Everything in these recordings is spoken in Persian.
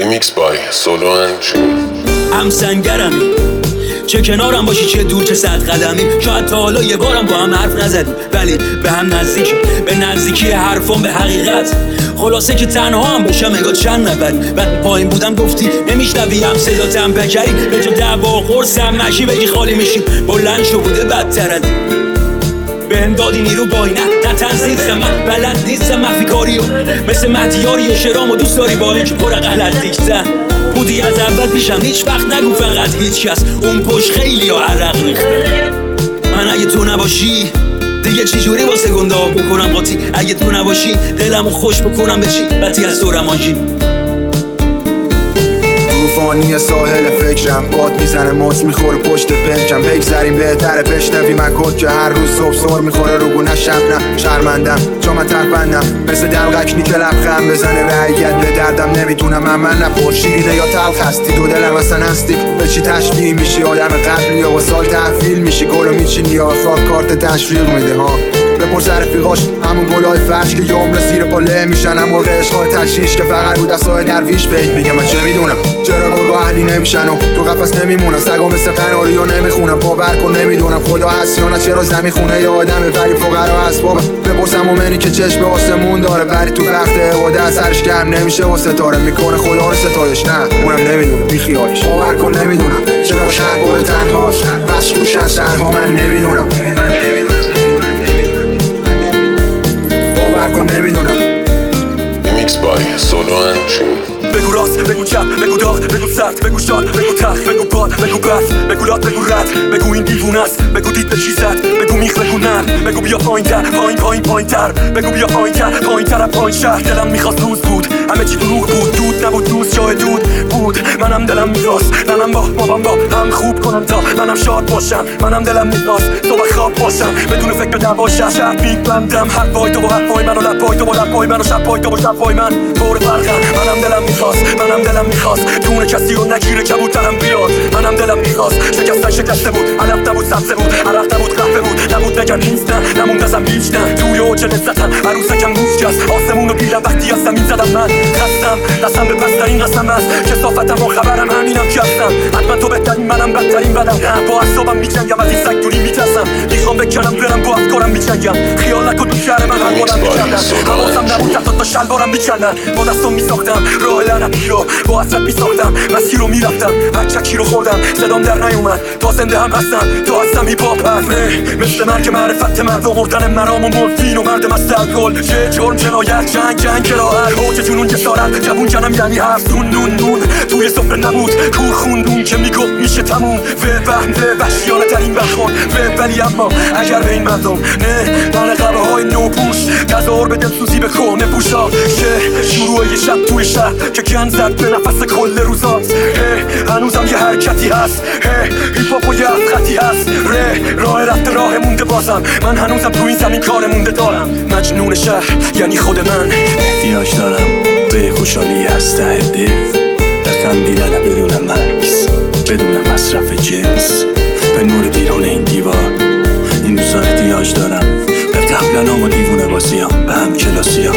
Remix by Solo and June. هم سنگرمی چه کنارم باشی چه دور چه صد قدمی. شاید تا حالا یه بارم با هم حرف نزدیم ولی به هم نزدیک، به نزدیکی حرفم به حقیقت. خلاصه که تنها هم باشم انگار چند نفری. بعد پایین بودم گفتی نمیشنوی هم صداتم بکری. به تو دعوا قرصم نشی بگی خالی میشی. بلند شو بوده بدتر از بهم دادی نیرو باینه نه تنظیف من بلد نیستم مخفی کاریو مثل مهدیاری و شرام و دوست داری باله که پر غلط دیگتن بودی از اول پیشم. هیچ وقت نگو فقط هیچ کس اون پشت خیلی ها عرق ریخته. من اگه تو نباشی دیگه چی جوری واسه گنده ها بکنم قاطی. اگه تو نباشی دلمو خوش بکنم به چی بطی از تو رمانجی. طوفانی ساحل فکرم باد میزنه ماس میخوره پشت پنجم. بگذریم بهتره بشنوی من کد که هر روز صبح سر میخوره رو گونه‌شم. نه شرمندم چون من تربندم مثل دلغکنی که لبخند بزنه رعیت به دردم. نمیدونم من نپور شیرینه یا تلخ هستی. دو دلم اصلا هستی به چی تشبیه میشی. آدم قبلی یا با سال تحویل میشی. گلو میچینی یا سال کارت تشویق میده ها. بپرس رفیقاش همون گلای فرش که یه عمر زیر پله میشن. هم مرغ عشقای تشریش که فقط رو دستای درویش بید میگه من چه میدونم. چرا گرگا اهلی نمیشن و تو قفس نمیمونن. سگا مثل قناری و نمیخونم. باور کن نمیدونم خدا هست یا نه. چرا زمین خونه یا آدمه ولی فقرا هست بابا. بپرسم مومنی که چشم آسمون داره ولی تو وقت عبادت سرش گرم نمیشه و ستاره میکنه خدا رو ستایش. نه اونم نمیدونه بیخیالش. باور کن نمیدونم چرا شهر گل تنهاست بس روشن سرها من نمیدونم. Remix by Solo and June. بگو راست بگو چپ بگو داغ بگو سرد بگو شاد بگو تلخ بگو باد بگو بس بگو لات بگو رد بگو این دیوونه است بگو دید به چی زد بگو میخ بگو نر بگو بیا پایین‌تر پایین‌تر بگو بیا پایین‌تر از پایین شهر. دلم میخواست روز بود همه چی دروغ بود. دود نبود دوست جای دود بود. منم دلم میخواست منم با هم خوب کنم تا منم شاد باشم. منم دلم میخواست صبح خواب باشم بدون فکر به دعواشم. شب میبندم حرفای تو با حرفای من و لبای تو با لبای من و شبای تو با شبای من پر فرقم. منم دلم میخواست دونه کسی رو نگیره کبوترم بیاد. منم دلم میخواست شکسته بود علف نبود سبزه بود عرق نبود قهوه بود نبود نگن نیست نه نموند ازم هیچ نه. توی اوج لذتم عروسکم موسکست آسمون رو دیدم وقتی از زمین زدم. من خستم دستم به پسترین قسم است کثافتم و خبرم همینم که هستم. حتما تو بهترین منم بدترین بدم. با اعصابم میجنگم از این سگ دوری میترسم. میخوام بکنم برم با افکارم میجنگم. خیال نکن تو شهر من هر بارم میکردم. حواسم نبود حتی تا شلوارم میکندن. با دستم میساختم راه لعنتی رو با حسرت میساختم. مسیر رو میرفتم بچکی رو خوردم صدام در نیومد. تا زنده هم هستم تا هستم هیپاپ هست مثل مرگ معرفت مرد و مردن مرام و مورفین و مرد مست الکل. چه جرم جنایت جنگ کراهت اوج جنون جسارت جوون جنم یعنی حرف نون توی سفره نبود کور خوندون که میگفت میشه تموم. و وهم وحشیانه ترین برخورد ولی اما اگر به این مردم نه من قبه های نوپوش تظاهر به دلسوزی به کهنه پوشا که شروع یه شب توی شهر که گن زد به نفس کل روزات. هنوزم یه حرکتی هست هیپاپ و یه خطی هست راه رفته راه مونده بازم. من هنوزم تو این زمین کار مونده دارم. مجنون شهر یعنی خود من. احتیاج دارم به خوشحالی از ته دل بخندیدن بدون مکس بدون مصرف جنس به نور بیرون این دیوار. این روزا احتیاج دارم به قبلنام و دیوونه بازیام به هم کلاسیام.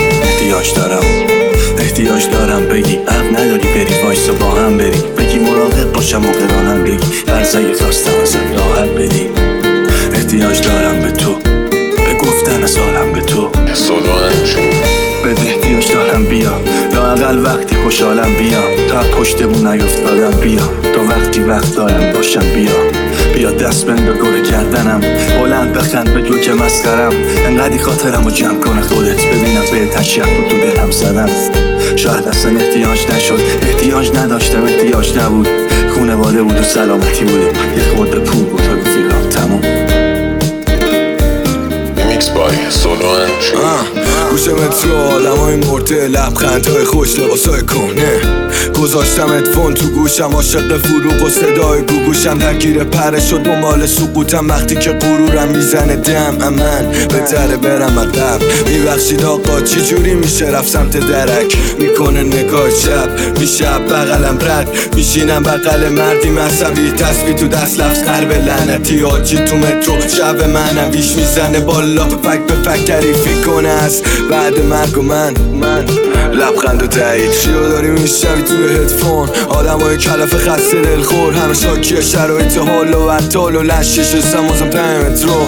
احتیاج دارم بگی عقل نداری بری وایس و با هم بری. بگی مراقب باشم و قرانم بگی برزه خواستم ازت راحت بدی. احتیاج دارم به تو به گفتن از حالم به تو. Solo and June. بده احتیاج دارم بیا لااقل وقتی خوشحالم بیا. تا پشتمون نیفتادم بیا. تا وقت دارم باشم بیا دست بند گل کردنم بلند بخند به جو که مسخرم. انقدی خاطرم رو جمع کنه خودت ببینم به تشیح رو تو دلم زدم. شاید اصلا احتیاج نداشتم احتیاج نبود. خونواده بود و سلامتی بوده یه خورده پول بود و رفیقم تموم. Remix by Solo and June. گوشم تو آدم های مرده لبخندهای خوش لباسای کنه. گذاشتم ادفون تو گوشم عاشق فروغ و صدای گوگوشم درگیر پره شد مال سقوطم. وقتی که غرورم میزنه دم من بهتره برم عقب. میبخشید آقا چی جوری میشه رفت سمت درک میکنه نگاه چپ میشه بغلم رد میشینم بغل مردی مذهبی تسبیح تو دست لفظ قلب لعنتی آجی تو مترو شب منم ویش میزنه بالا فک به فک تعریفی کنه از بعد مرگ و من لبخند و تایید چیو داری میشنوی توی هدفون آدمای کلافه خسته دلخور همه شاکی شرایط حال و عطال و لشش سمازم 5 مترو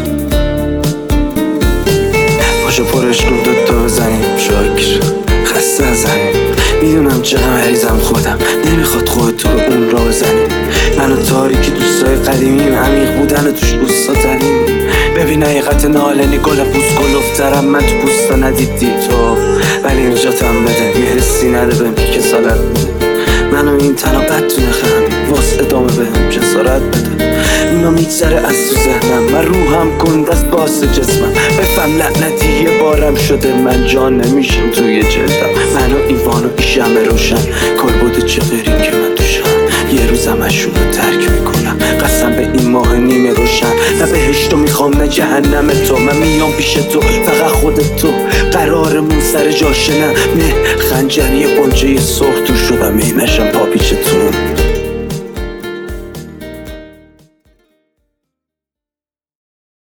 پاشو پرش رو دوتا بزنیم شاکر خسته ازنیم میدونم چقدر مریضم خودم نمیخواد خودتو به اون را بزنیم منو تاریکی دوستای قدیمیم عمیق بودن و توش دوستا تریم ببین حقیقت نالنی گل پوست گلفترم من تو پوستا ندیدی تو ولی نجاتم بده یه حسی نده بهم که سالت بده منو این تنها بدتونه خمی واس ادامه بهم جسارت بده اینا میگذره از تو ذهنم من روحم گندست باس جسمم بفهم لعنتی یه بارم شده من جان نمیشم توی جلدم منو ایوان و ایشم روشن کلبود چغیری که من توشم یه روزم اشون رو ترک میکنم قسم به این ماه نیمه روشن نه بهشتو میخوام نه جهنم تو من میام پیش تو فقط خودت تو قرارمون سر جاشه نه خنجری قنچه سرخ تو شدم اینشم